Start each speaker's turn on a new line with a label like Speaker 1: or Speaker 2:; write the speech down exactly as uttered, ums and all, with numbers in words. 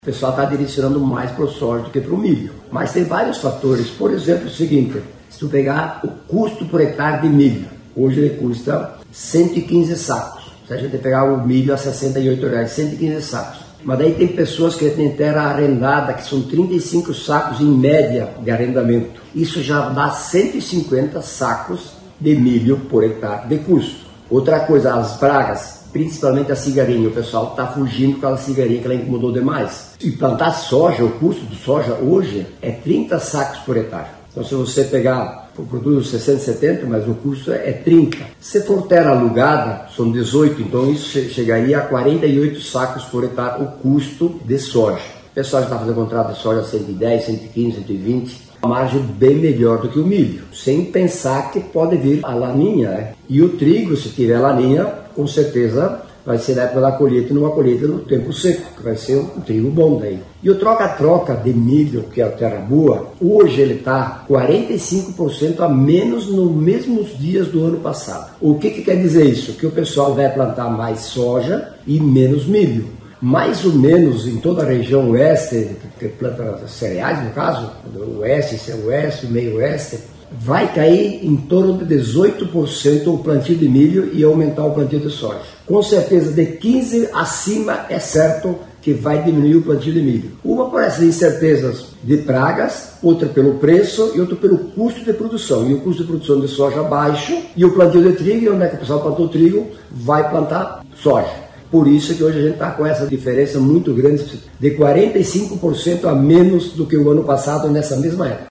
Speaker 1: O pessoal está direcionando mais para o soja do que para o milho. Mas tem vários fatores. Por exemplo, o seguinte, se tu pegar o custo por hectare de milho, hoje ele custa cento e quinze sacos. Se a gente pegar o milho a sessenta e oito reais, cento e quinze sacos. Mas daí tem pessoas que têm terra arrendada, que são trinta e cinco sacos em média de arrendamento. Isso já dá cento e cinquenta sacos de milho por hectare de custo. Outra coisa, as pragas, principalmente a cigarinha, o pessoal está fugindo com aquela cigarinha que ela incomodou demais. E plantar soja, o custo do soja hoje é trinta sacos por hectare. Então se você pegar o produto sessenta, setenta, mas o custo é trinta. Se for terra alugada, são dezoito, então isso chegaria a quarenta e oito sacos por hectare o custo de soja. O pessoal já está fazendo contrato de soja a cento e dez, cento e quinze, cento e vinte. Uma margem bem melhor do que o milho, sem pensar que pode vir a laninha, né? E o trigo, se tiver laninha, com certeza vai ser na época da colheita e numa colheita no tempo seco, que vai ser um trigo bom daí. E o troca-troca de milho, que é a terra boa, hoje ele está quarenta e cinco por cento a menos nos mesmos dias do ano passado. O que, que quer dizer isso? Que o pessoal vai plantar mais soja e menos milho. Mais ou menos em toda a região oeste, que planta cereais no caso, o oeste, o oeste, o meio oeste, vai cair em torno de dezoito por cento o plantio de milho e aumentar o plantio de soja. Com certeza de quinze por cento acima é certo que vai diminuir o plantio de milho. Uma por essas incertezas de pragas, outra pelo preço e outra pelo custo de produção. E o custo de produção de soja baixo e o plantio de trigo, e onde é que o pessoal plantou trigo, vai plantar soja. Por isso que hoje a gente está com essa diferença muito grande de quarenta e cinco por cento a menos do que o ano passado nessa mesma época.